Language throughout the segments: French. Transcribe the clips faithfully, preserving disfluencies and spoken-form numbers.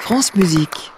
France Musique.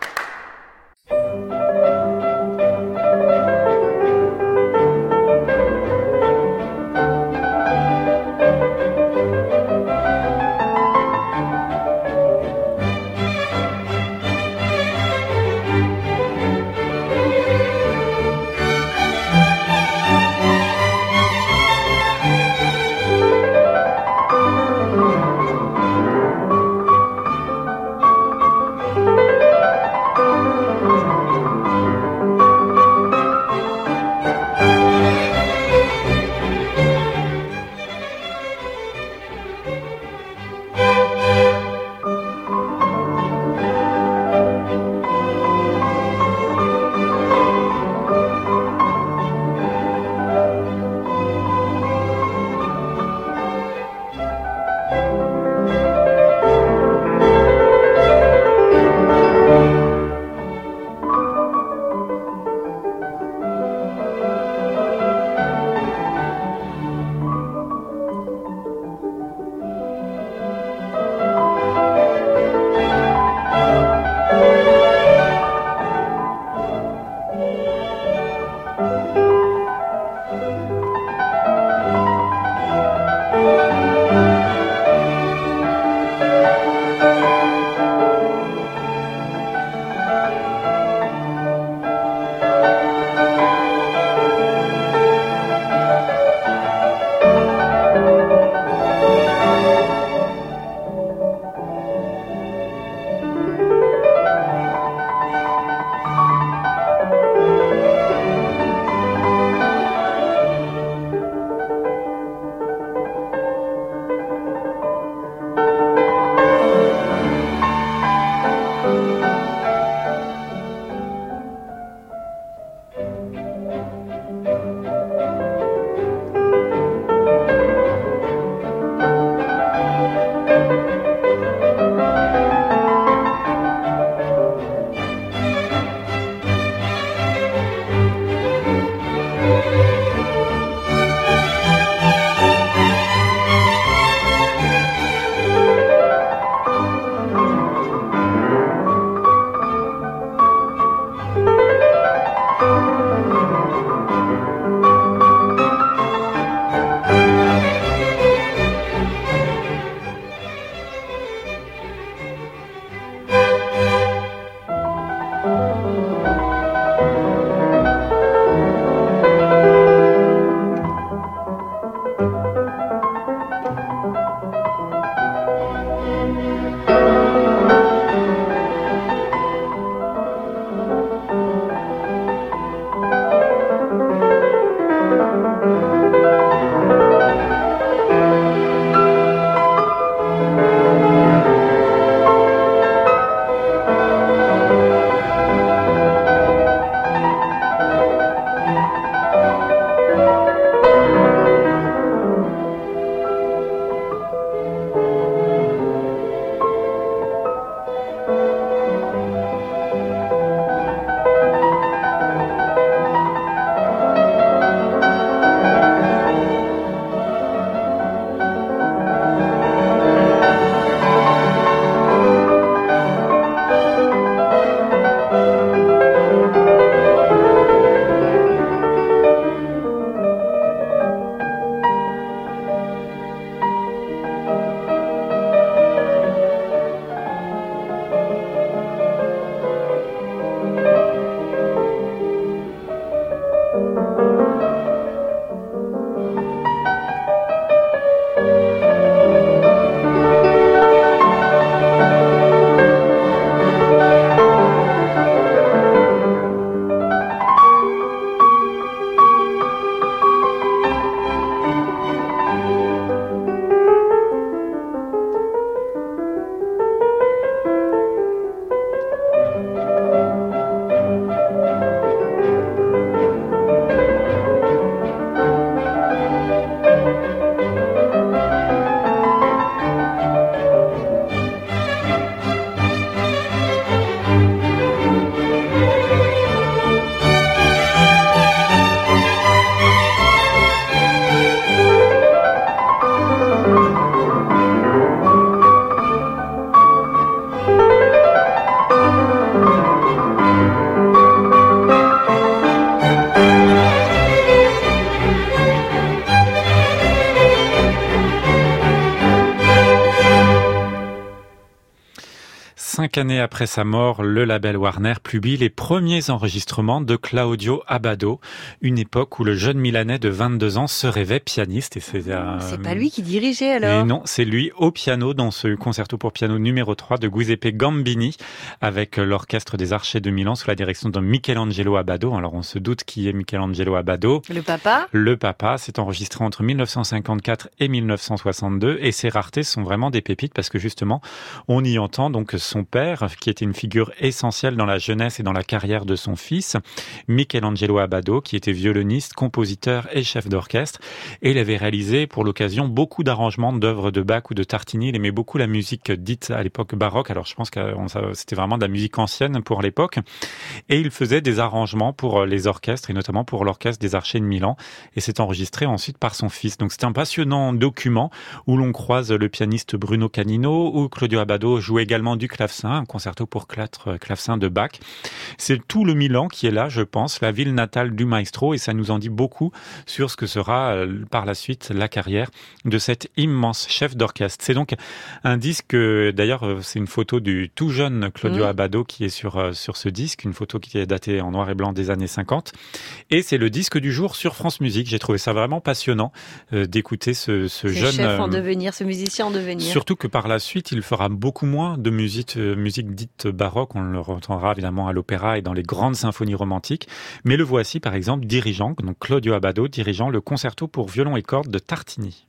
Cinq années après sa mort, le label Warner publie les premiers enregistrements de Claudio Abbado, une époque où le jeune Milanais de vingt-deux ans se rêvait pianiste. Et c'est, euh... c'est pas lui qui dirigeait alors? Et non, c'est lui au piano dans ce concerto pour piano numéro trois de Giuseppe Gambini avec l'orchestre des Archers de Milan sous la direction de Michelangelo Abbado. Alors on se doute qui est Michelangelo Abbado. Le papa? Le papa, c'est enregistré entre mille neuf cent cinquante-quatre et mille neuf cent soixante-deux et ces raretés sont vraiment des pépites parce que justement on y entend donc son père qui était une figure essentielle dans la jeunesse et dans la carrière de son fils, Michelangelo Abbado, qui était violoniste, compositeur et chef d'orchestre et il avait réalisé pour l'occasion beaucoup d'arrangements d'œuvres de Bach ou de Tartini. Il aimait beaucoup la musique dite à l'époque baroque, alors je pense que c'était vraiment de la musique ancienne pour l'époque et il faisait des arrangements pour les orchestres et notamment pour l'orchestre des Archers de Milan et c'est enregistré ensuite par son fils. Donc c'est un passionnant document où l'on croise le pianiste Bruno Canino, où Claudio Abbado joue également du clavecin, un concerto pour clatre clavecin de Bach. C'est tout le Milan qui est là, je pense, la ville natale du maestro, et ça nous en dit beaucoup sur ce que sera par la suite la carrière de cet immense chef d'orchestre. C'est donc un disque, d'ailleurs c'est une photo du tout jeune Claudio mmh. Abbado qui est sur, sur ce disque, une photo qui est datée en noir et blanc des années cinquante, et c'est le disque du jour sur France Musique. J'ai trouvé ça vraiment passionnant euh, d'écouter ce, ce, ce jeune... chef en devenir, ce musicien en devenir. Surtout que par la suite, il fera beaucoup moins de musique, euh, musique dite baroque. On le entendra évidemment à l'opéra et dans les grandes symphonies romantiques. Mais le voici par exemple dirigeant, donc Claudio Abbado, dirigeant le concerto pour violon et cordes de Tartini.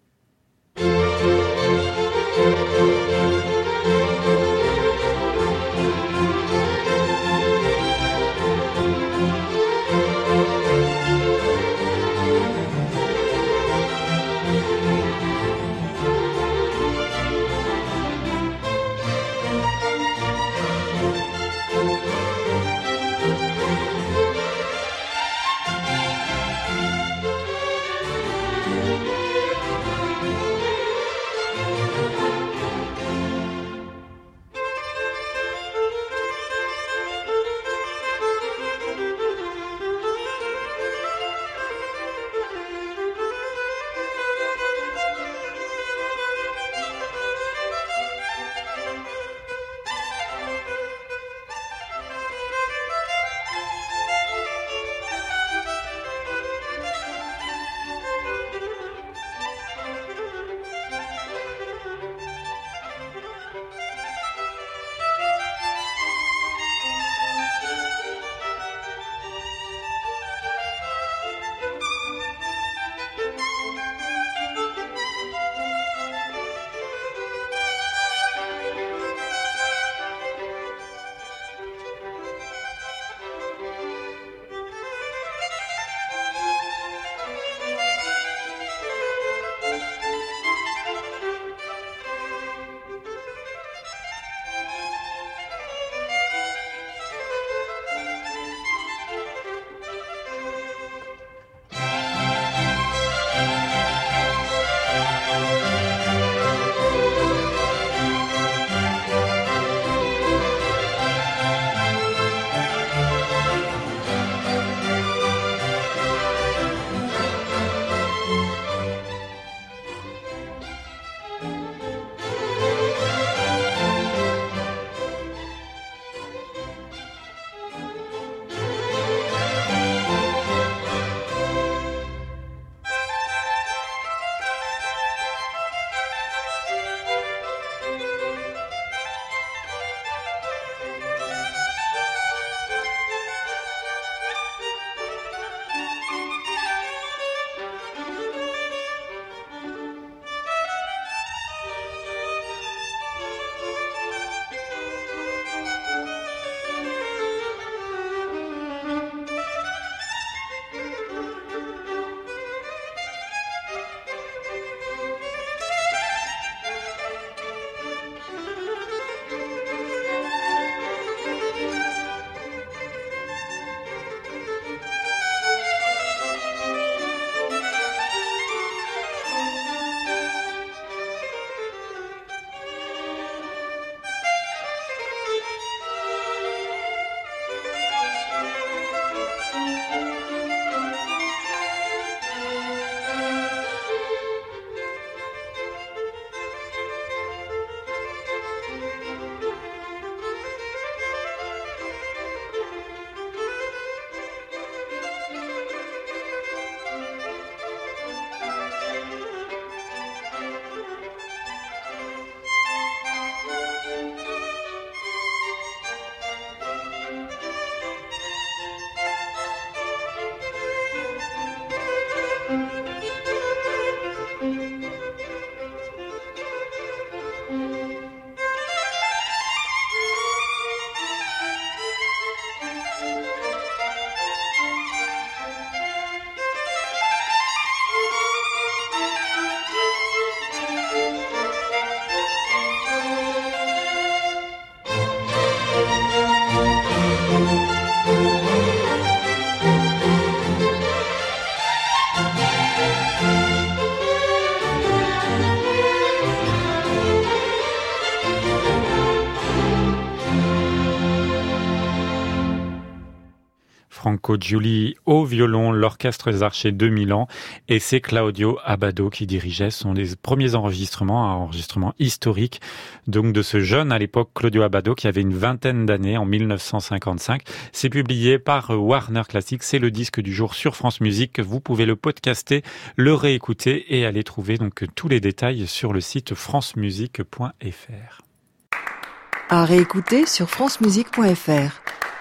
Franco Giuli au violon, l'Orchestre des Archers de Milan, et c'est Claudio Abbado qui dirigeait. Ce sont les premiers enregistrements, un enregistrement historique donc de ce jeune à l'époque Claudio Abbado qui avait une vingtaine d'années en mille neuf cent cinquante-cinq. C'est publié par Warner Classics, c'est le disque du jour sur France Musique. Vous pouvez le podcaster, le réécouter et aller trouver donc tous les détails sur le site francemusique point f r. À réécouter sur francemusique point f r.